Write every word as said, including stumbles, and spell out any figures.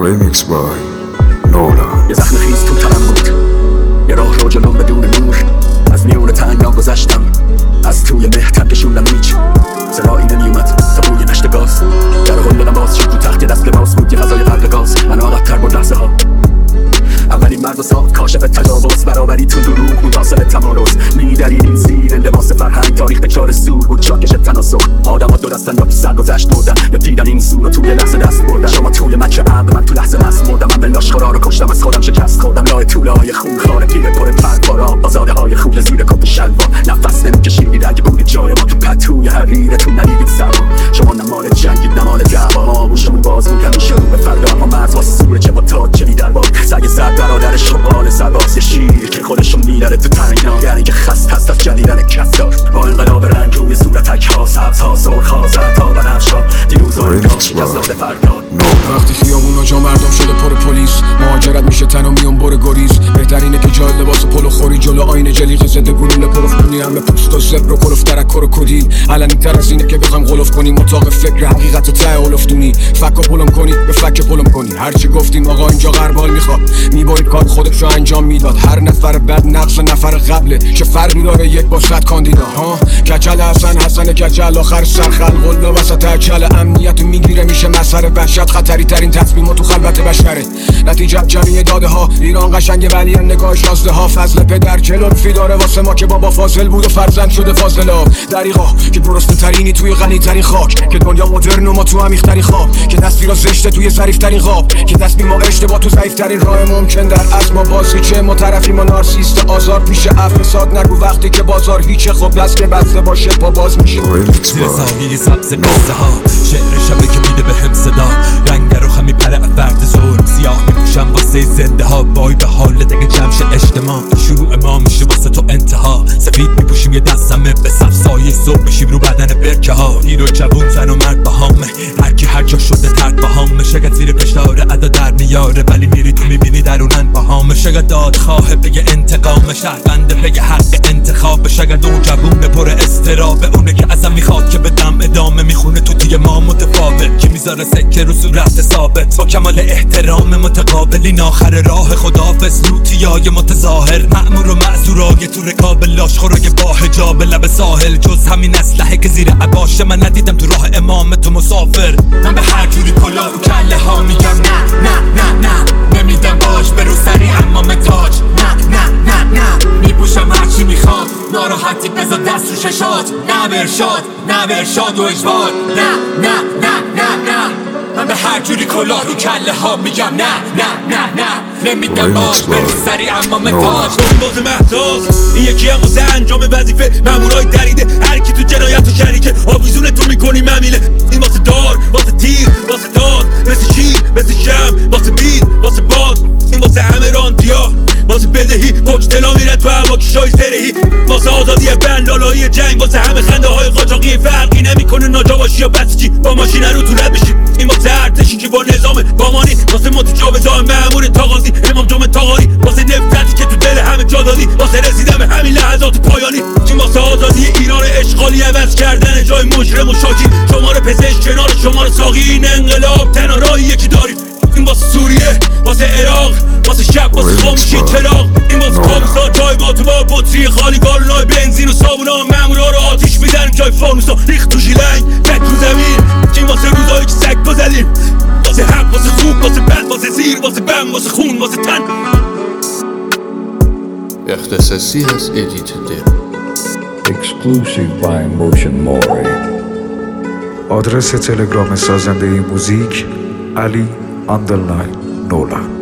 Remix by نولا. یه زخم خیز تو تنم بود، یه راه رو جلوم بدون نور. از میون تنگا گذشتم، از توی مهتم کشوندم هیچ صدایی نمیومد تا بوی نشت گاز. در هل دادم باز شد تو تخت یه دست لباس بود، یه فضای غرق گاز. من عادت‌تر بود لحظه ها، اولین مرد و ساخت کاشف تجاوز. برابری تو دروغ بود حاصل تمارز. میدرید زیر لباس فرهنگ، تاریخ به چار سور بود چاکش تناسخ. آدم ها دو دستن یا سر گذشت بردن، یا دیدن این سور رو توی لحظه دست بردن. شما توی مچ عقل، من تو لحظه مست مردم. من به لاشخورا رو کشتم، از خودم شکست خوردم. لای طوله های خون خاره پیره پر پرپارا، آزاده های خوله زیر کت شلوار. نفس نمیکشیدید اگه بود جای ما تو پتوی حریرتون ندیدید سرما. شما نمال جنگید نمال دعوا، موشمون باز بود همیشه رو به فردا. ما مرز واسه سوره چه با تاج چلی در باد. سگ زرد برادر شمال سرباز، یه شیر که خودشو میداره تو تنگنا. یعنی که خست هست از جلیدن کسدار. با انقلاب رنگ روی صورتک ها، سبز ها سرخ ها زرد ها بنفش ها. دیروز ها اینجا شکست فرداد. وقتی خیابونا جا مردم شده پر پلیس، مهاجرت میشه تن و میون بر گریز. بهترینه که جای لباس پلو خوری جلو آینه جلیقه زده گلوله پرخونی. همه پوست و زبر و کلوف درک و کدیل. علنی تر از اینه که بخوایم غلوف کنیم اتاق فکر حقیقت و ته اولفتونی. فک و پلم کنی به فک پلم کنی. هرچی گفتیم آقا اینجا غربال میخواد، میبرید کار خودش رو انجام میداد. هر نفر بعد نقص نفر قبله، چه فرقی داره یک با صد کاندیدا ها. کچل حسن حسن کچل آخر سر خلق قله وسط اکل. امنیت میگیره میشه مسخره، وحشت خطری ترین تصمیم تو خلوت بشره. نتیجه جمعی داده ها، ایران قشنگه ولی نگاهش راسته ها. فضل پدر چه لطفی داره واسه ما که بابا فاضل بود و فرزند شده فاضلا. دریغا که درست ترینی توی غنی ترین خاک، که دنیا مدرن و ما تو عمیق ترین خواب. که تصویرا زشته توی ظریف ترین خواب، که تصمیم ما اشتباه تو ضعیف ترین راه ممکن. در اصل ما بازی چه ما طرفی ما نارسیست آزار پیش افساد. نگو وقتی که بازار هیچه، خب دست که بسته باشه پا باز میشه. زیر سایه سبز قصه ها، شعر شبه که میده به هم صدا. رنگ رو خمی پره فرد ظلم، سیاه میپوشم واسه زنده ها. وای به حال دیگه جمش اجتماع، شروع ما میشه واسه تو انتها. سفید میپوشیم یه دستمه به صف سایه صبح بشیم رو بدن برکه ها. هیرو جوون زن و مرد بهامه، هرکی هر جا شده ترد بهامه. شگت زیر فشار ادا در میاره، ولی میری تو میبینی درونن بهامه. شگت داد خواه بگه انتقام، شهرونده بگه حق انتخاب. شگت اون جوون پر استرابه، اونه که ازم میخواد که بدم ادامه. میخونه تو توی ما متفاوت، که میذاره سکه رو صورت ثابت. با کمال احترام متقابلین آخر راه خداحافظ. لوتیای متظاهر، مأمور و معذورای تو رکاب لاشخورای با حجاب لب ساحل. جز همین اسلحه که زیر عباشه، من ندیدم تو راه امام تو مسافر. من به هر جوری کلا رو کله ها میگم نه نه نه نه. نمیدم باش به رو سری امام تاج. نه نه نه نه. میپوشم هرچی میخواد، ناراحتی بذار دست رو ششات. نه برشاد نه برشاد و اجبار. نه نه نه نه نه. من به هر جوری کلا رو کله ها میگم نه نه نه نه. نمیدم باش به رو سری امام تاج. باز محتاز این یکی هم واسه انجام وظیفه. مامورای دریده هر کی تو جنایت و شریکه. آویزون تو میکنی ممیله، این واسه دار واسه تیر واسه داد. مثل شیر مثل شم واسه بید واسه باد. این واسه همه راندیا واسه بدهی، پشت دلا میره تو هوا کشای زرهی. واسه آزادی بندالایی جنگ، واسه همه خنده های قاچاقی. فرقی نمیکنه ناجا باشی یا بسیجی، با ماشین رو تو رد بشی. این واسه ارتشی که با نظام بامانی، واسه متجاوزای مأمور تاغازی. امام جمعه تاغاری، واسه نفرتی که تو دل همه جا دادی. واسه رسیدن به همین لحظات پایانی. این واسه آزادی ایران اشغالی، عوض کردن جای مجرم و شاکی. شماره پزشک کنار شماره ساقی، این انقلاب تنها راه یکی داری. این واسه سوریه واسه عراق، واسه شب واسه خاموشی چراغ. این واسه کابوسا جای با تو با بطری خالی. گالونای بنزین و صابونا، مامورا رو آتیش میزنیم جای فانوسا. ریخت تو ژیلنگ بد رو زمین. این واسه روزایی که سگ بزدیم. واسه حق واسه خوب واسه بد واسه زیر واسه بم واسه خون واسه تن. اختصاصی از ادیت Exclusive by Motion Mori. آدرس تلگرام سازنده موزیک علی اندرلاین نولا.